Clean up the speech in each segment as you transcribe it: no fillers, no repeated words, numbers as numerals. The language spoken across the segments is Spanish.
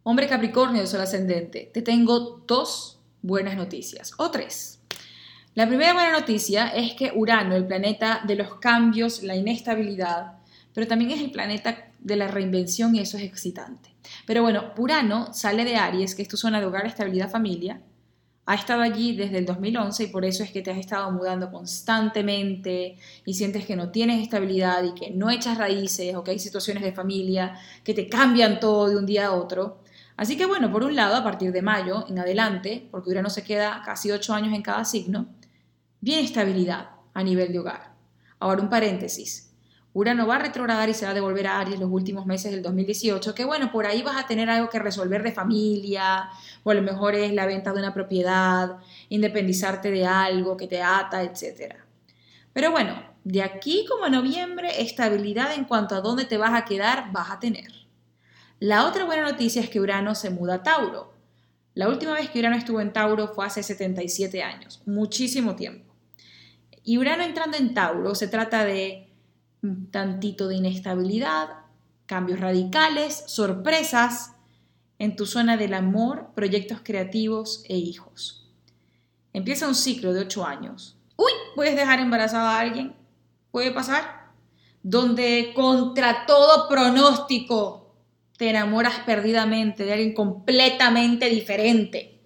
Hombre Capricornio de Sol ascendente, te tengo dos buenas noticias, o tres. La primera buena noticia es que Urano, el planeta de los cambios, la inestabilidad, pero también es el planeta de la reinvención y eso es excitante. Pero bueno, Urano sale de Aries, que es tu zona de hogar, estabilidad, familia. Ha estado allí desde el 2011 y por eso es que te has estado mudando constantemente y sientes que no tienes estabilidad y que no echas raíces o que hay situaciones de familia que te cambian todo de un día a otro. Así que bueno, por un lado, a partir de mayo en adelante, porque Urano se queda casi 8 años en cada signo, viene estabilidad a nivel de hogar. Ahora un paréntesis. Urano va a retrogradar y se va a devolver a Aries los últimos meses del 2018, que bueno, por ahí vas a tener algo que resolver de familia, o a lo mejor es la venta de una propiedad, independizarte de algo que te ata, etc. Pero bueno, de aquí como a noviembre, estabilidad en cuanto a dónde te vas a quedar, vas a tener. La otra buena noticia es que Urano se muda a Tauro. La última vez que Urano estuvo en Tauro fue hace 77 años, muchísimo tiempo. Y Urano entrando en Tauro se trata de un tantito de inestabilidad, cambios radicales, sorpresas en tu zona del amor, proyectos creativos e hijos. Empieza un ciclo de 8 años. Uy, puedes dejar embarazada a alguien, puede pasar, donde contra todo pronóstico te enamoras perdidamente de alguien completamente diferente.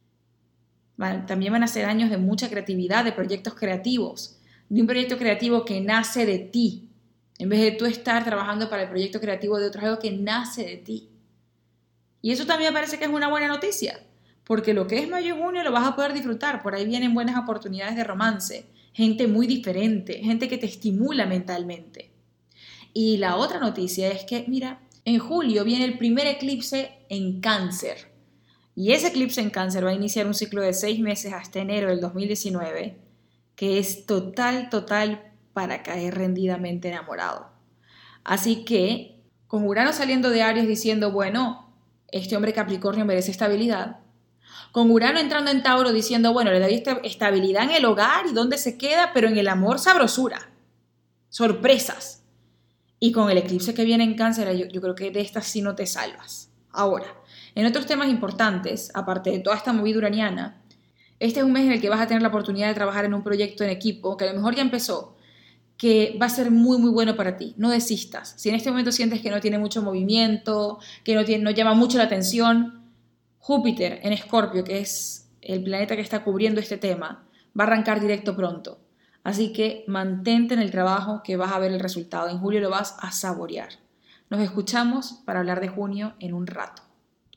También van a ser años de mucha creatividad, de proyectos creativos, de un proyecto creativo que nace de ti, en vez de tú estar trabajando para el proyecto creativo de otros, algo que nace de ti. Y eso también me parece que es una buena noticia, porque lo que es mayo y junio lo vas a poder disfrutar, por ahí vienen buenas oportunidades de romance, gente muy diferente, gente que te estimula mentalmente. Y la otra noticia es que, mira, en julio viene el primer eclipse en Cáncer. Y ese eclipse en Cáncer va a iniciar un ciclo de 6 meses hasta enero del 2019, que es total para caer rendidamente enamorado. Así que, con Urano saliendo de Aries diciendo, bueno, este hombre Capricornio merece estabilidad, con Urano entrando en Tauro diciendo, bueno, le doy estabilidad en el hogar y dónde se queda, pero en el amor sabrosura, sorpresas. Y con el eclipse que viene en Cáncer, yo creo que de estas sí no te salvas. Ahora, en otros temas importantes, aparte de toda esta movida uraniana, este es un mes en el que vas a tener la oportunidad de trabajar en un proyecto en equipo, que a lo mejor ya empezó, que va a ser muy bueno para ti. No desistas. Si en este momento sientes que no tiene mucho movimiento, que no llama mucho la atención, Júpiter en Escorpio, que es el planeta que está cubriendo este tema, va a arrancar directo pronto. Así que mantente en el trabajo que vas a ver el resultado. En julio lo vas a saborear. Nos escuchamos para hablar de junio en un rato.